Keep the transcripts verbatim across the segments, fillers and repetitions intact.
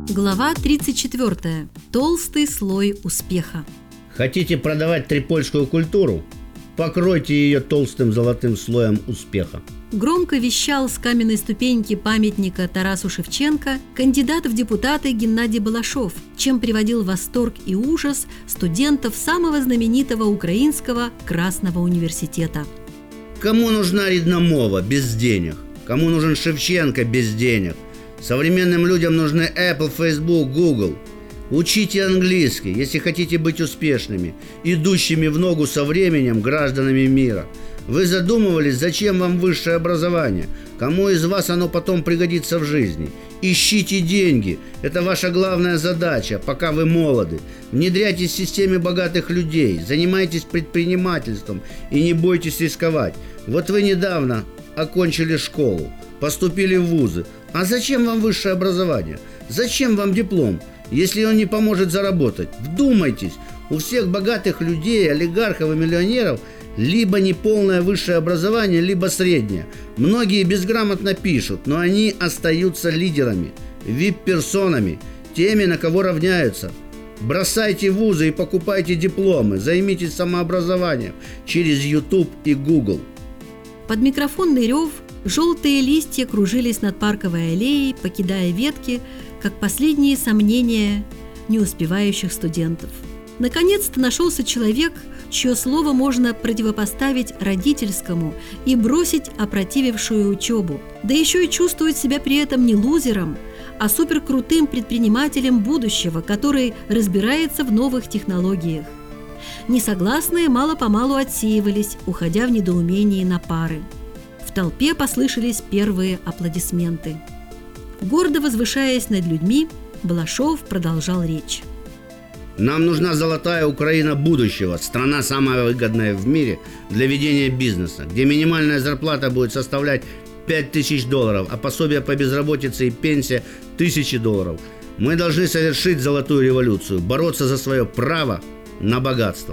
Глава тридцать четыре. Толстый слой успеха. Хотите продавать трипольскую культуру? Покройте ее толстым золотым слоем успеха. Громко вещал с каменной ступеньки памятника Тарасу Шевченко кандидат в депутаты Геннадий Балашов, чем приводил в восторг и ужас студентов самого знаменитого украинского Красного университета. Кому нужна Рідномова без денег? Кому нужен Шевченко без денег? Современным людям нужны Apple, Facebook, Google. Учите английский, если хотите быть успешными, идущими в ногу со временем гражданами мира. Вы задумывались, зачем вам высшее образование? Кому из вас оно потом пригодится в жизни? Ищите деньги. Это ваша главная задача, пока вы молоды. Внедряйтесь в системе богатых людей, занимайтесь предпринимательством и не бойтесь рисковать. Вот вы недавно окончили школу, поступили в вузы. А зачем вам высшее образование? Зачем вам диплом, если он не поможет заработать? Вдумайтесь, у всех богатых людей, олигархов и миллионеров либо неполное высшее образование, либо среднее. Многие безграмотно пишут, но они остаются лидерами, вип-персонами, теми, на кого равняются. Бросайте вузы и покупайте дипломы, займитесь самообразованием через YouTube и Google. Под микрофонный рев желтые листья кружились над парковой аллеей, покидая ветки, как последние сомнения не успевающих студентов. Наконец-то нашелся человек, чье слово можно противопоставить родительскому и бросить опротивившую учебу, да еще и чувствовать себя при этом не лузером, а суперкрутым предпринимателем будущего, который разбирается в новых технологиях. Несогласные мало-помалу отсеивались, уходя в недоумении на пары. В толпе послышались первые аплодисменты. Гордо возвышаясь над людьми, Балашов продолжал речь. Нам нужна золотая Украина будущего, страна самая выгодная в мире для ведения бизнеса, где минимальная зарплата будет составлять пять тысяч долларов, а пособие по безработице и пенсия тысячи долларов. Мы должны совершить золотую революцию, бороться за свое право на богатство.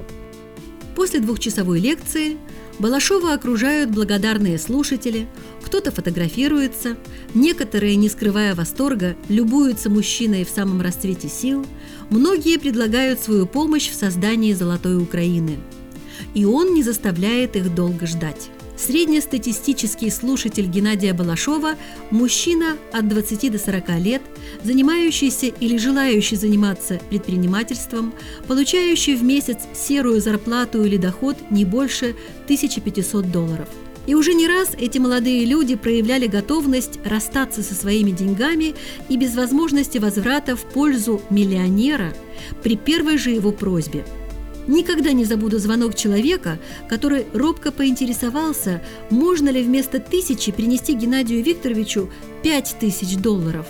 После двухчасовой лекции Балашова окружают благодарные слушатели, кто-то фотографируется, некоторые, не скрывая восторга, любуются мужчиной в самом расцвете сил, многие предлагают свою помощь в создании золотой Украины. И он не заставляет их долго ждать. Среднестатистический слушатель Геннадия Балашова – мужчина от двадцати до сорока лет, занимающийся или желающий заниматься предпринимательством, получающий в месяц серую зарплату или доход не больше тысячи пятисот долларов. И уже не раз эти молодые люди проявляли готовность расстаться со своими деньгами и без возможности возврата в пользу миллионера при первой же его просьбе. Никогда не забуду звонок человека, который робко поинтересовался, можно ли вместо тысячи принести Геннадию Викторовичу пять тысяч долларов.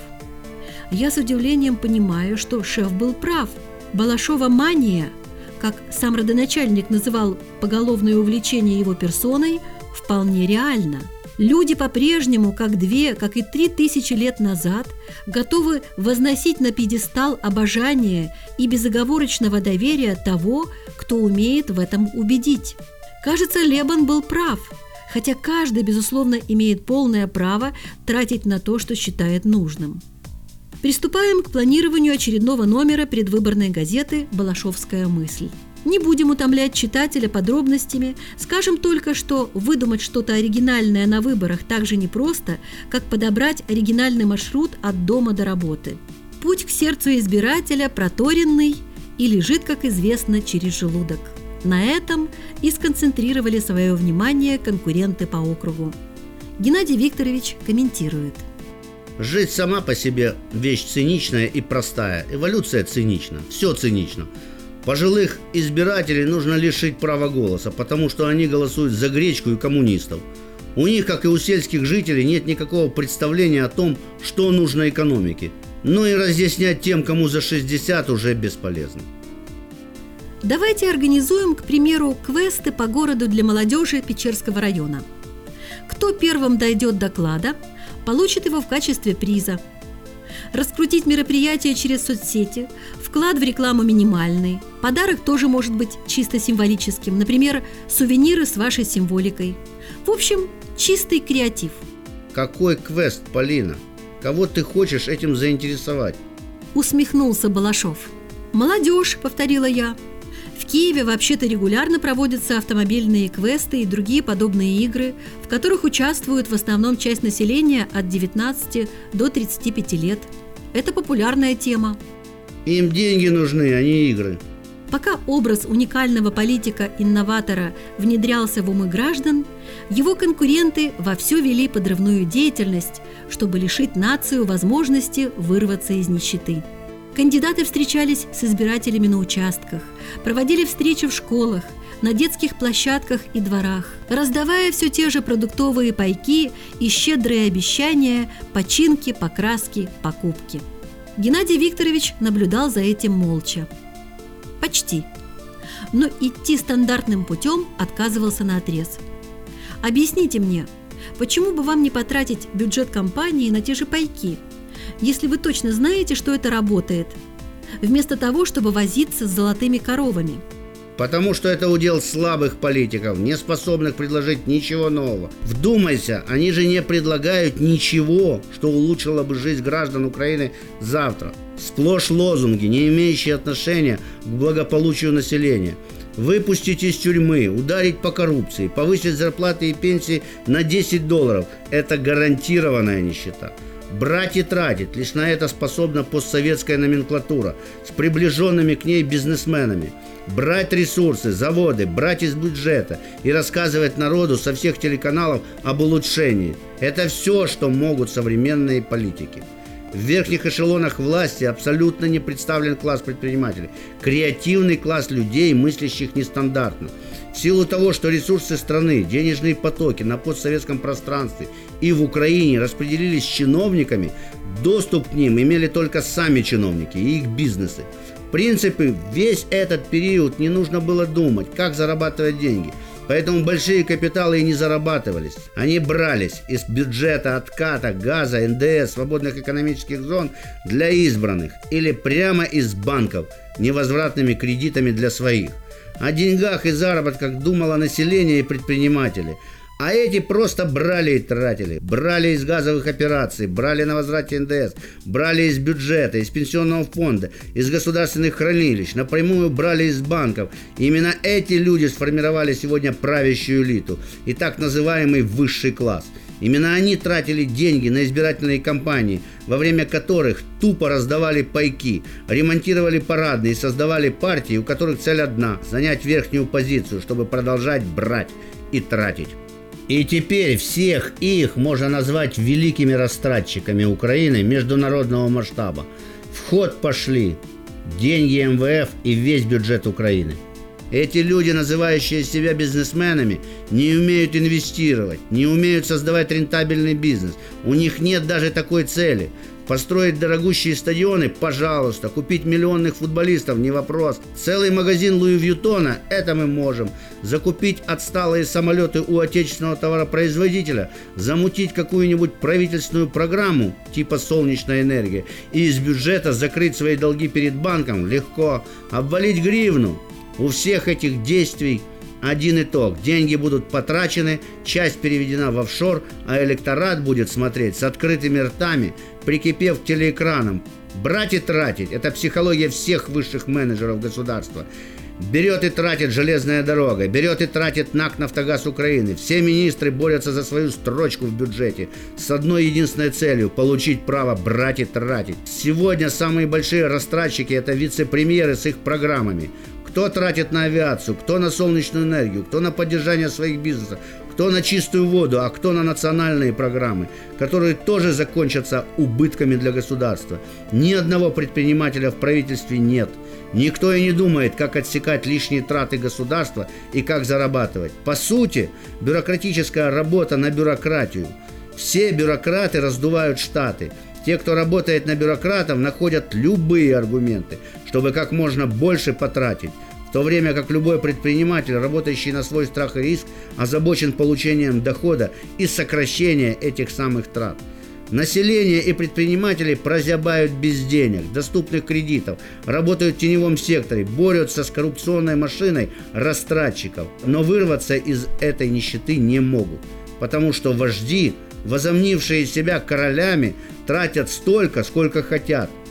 Я с удивлением понимаю, что шеф был прав. Балашова мания, как сам родоначальник называл поголовное увлечение его персоной, вполне реально. Люди по-прежнему, как две, как и три тысячи лет назад, готовы возносить на пьедестал обожания и безоговорочного доверия того, кто умеет в этом убедить. Кажется, Лебан был прав, хотя каждый, безусловно, имеет полное право тратить на то, что считает нужным. Приступаем к планированию очередного номера предвыборной газеты «Балашовская мысль». Не будем утомлять читателя подробностями, скажем только, что выдумать что-то оригинальное на выборах так же непросто, как подобрать оригинальный маршрут от дома до работы. Путь к сердцу избирателя проторенный и лежит, как известно, через желудок. На этом и сконцентрировали свое внимание конкуренты по округу. Геннадий Викторович комментирует. Жизнь сама по себе вещь циничная и простая. Эволюция цинична, все цинично. Пожилых избирателей нужно лишить права голоса, потому что они голосуют за гречку и коммунистов. У них, как и у сельских жителей, нет никакого представления о том, что нужно экономике. Ну и разъяснять тем, кому за шестьдесят, уже бесполезно. Давайте организуем, к примеру, квесты по городу для молодежи Печерского района. Кто первым дойдет до клада, получит его в качестве приза. Раскрутить мероприятие через соцсети, вклад в рекламу минимальный. Подарок тоже может быть чисто символическим, например, сувениры с вашей символикой. В общем, чистый креатив. Какой квест, Полина? Кого ты хочешь этим заинтересовать? усмехнулся Балашов. «Молодежь», — повторила я. В Киеве вообще-то регулярно проводятся автомобильные квесты и другие подобные игры, в которых участвует в основном часть населения от девятнадцати до тридцати пяти лет. Это популярная тема. Им деньги нужны, а не игры. Пока образ уникального политика-инноватора внедрялся в умы граждан, его конкуренты вовсю вели подрывную деятельность, чтобы лишить нацию возможности вырваться из нищеты. Кандидаты встречались с избирателями на участках, проводили встречи в школах, на детских площадках и дворах, раздавая все те же продуктовые пайки и щедрые обещания, починки, покраски, покупки. Геннадий Викторович наблюдал за этим молча. Почти. Но идти стандартным путем отказывался наотрез. Объясните мне, почему бы вам не потратить бюджет компании на те же пайки, если вы точно знаете, что это работает, вместо того, чтобы возиться с золотыми коровами? Потому что это удел слабых политиков, не способных предложить ничего нового. Вдумайся, они же не предлагают ничего, что улучшило бы жизнь граждан Украины завтра. Сплошь лозунги, не имеющие отношения к благополучию населения. Выпустить из тюрьмы, ударить по коррупции, повысить зарплаты и пенсии на десять долларов – это гарантированная нищета. Брать и тратить – лишь на это способна постсоветская номенклатура с приближенными к ней бизнесменами. Брать ресурсы, заводы, брать из бюджета и рассказывать народу со всех телеканалов об улучшении – это все, что могут современные политики. В верхних эшелонах власти абсолютно не представлен класс предпринимателей, креативный класс людей, мыслящих нестандартно. В силу того, что ресурсы страны, денежные потоки на постсоветском пространстве и в Украине распределились чиновниками, доступ к ним имели только сами чиновники и их бизнесы. В принципе, весь этот период не нужно было думать, как зарабатывать деньги. Поэтому большие капиталы и не зарабатывались. Они брались из бюджета отката, газа, эн дэ эс, свободных экономических зон для избранных или прямо из банков невозвратными кредитами для своих. О деньгах и заработках думало население и предприниматели. А эти просто брали и тратили. Брали из газовых операций, брали на возврате эн дэ эс, брали из бюджета, из пенсионного фонда, из государственных хранилищ, напрямую брали из банков. И именно эти люди сформировали сегодня правящую элиту и так называемый высший класс. Именно они тратили деньги на избирательные кампании, во время которых тупо раздавали пайки, ремонтировали парадные и создавали партии, у которых цель одна – занять верхнюю позицию, чтобы продолжать брать и тратить. И теперь всех их можно назвать великими растратчиками Украины международного масштаба. В ход пошли деньги эм вэ эф и весь бюджет Украины. Эти люди, называющие себя бизнесменами, не умеют инвестировать, не умеют создавать рентабельный бизнес. У них нет даже такой цели. Построить дорогущие стадионы – пожалуйста. Купить миллионных футболистов – не вопрос. Целый магазин Луи Вьютона – это мы можем. Закупить отсталые самолеты у отечественного товаропроизводителя, замутить какую-нибудь правительственную программу типа «Солнечная энергия» и из бюджета закрыть свои долги перед банком – легко. Обвалить гривну. У всех этих действий один итог. Деньги будут потрачены, часть переведена в офшор, а электорат будет смотреть с открытыми ртами, прикипев к телеэкранам. Брать и тратить – это психология всех высших менеджеров государства. Берет и тратит железная дорога, берет и тратит НАК «Нафтогаз Украины». Все министры борются за свою строчку в бюджете с одной единственной целью – получить право брать и тратить. Сегодня самые большие растратчики – это вице-премьеры с их программами. Кто тратит на авиацию, кто на солнечную энергию, кто на поддержание своих бизнесов, кто на чистую воду, а кто на национальные программы, которые тоже закончатся убытками для государства. Ни одного предпринимателя в правительстве нет. Никто и не думает, как отсекать лишние траты государства и как зарабатывать. По сути, бюрократическая работа на бюрократию. Все бюрократы раздувают штаты. Те, кто работает на бюрократов, находят любые аргументы, чтобы как можно больше потратить, в то время как любой предприниматель, работающий на свой страх и риск, озабочен получением дохода и сокращением этих самых трат. Население и предприниматели прозябают без денег, доступных кредитов, работают в теневом секторе, борются с коррупционной машиной растратчиков, но вырваться из этой нищеты не могут, потому что вожди, возомнившие себя королями, тратят столько, сколько хотят.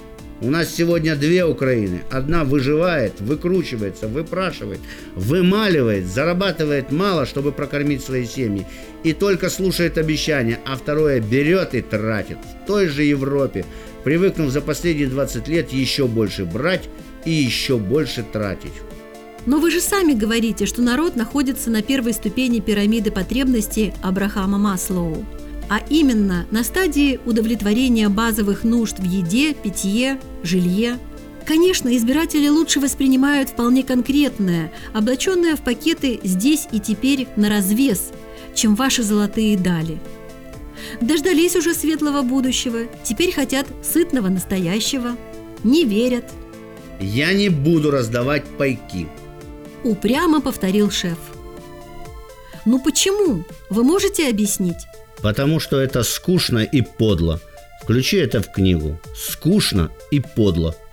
У нас сегодня две Украины. Одна выживает, выкручивается, выпрашивает, вымаливает, зарабатывает мало, чтобы прокормить свои семьи. И только слушает обещания, а второе берет и тратит. В той же Европе, привыкнув за последние двадцать лет еще больше брать и еще больше тратить. Но вы же сами говорите, что народ находится на первой ступени пирамиды потребностей Абрахама Маслоу, а именно на стадии удовлетворения базовых нужд в еде, питье, жилье. Конечно, избиратели лучше воспринимают вполне конкретное, облаченное в пакеты здесь и теперь наразвес, чем ваши золотые дали. Дождались уже светлого будущего, теперь хотят сытного настоящего, не верят. Я не буду раздавать пайки. Упрямо повторил шеф. Ну почему? Вы можете объяснить? Потому что это скучно и подло. Включи это в книгу. Скучно и подло.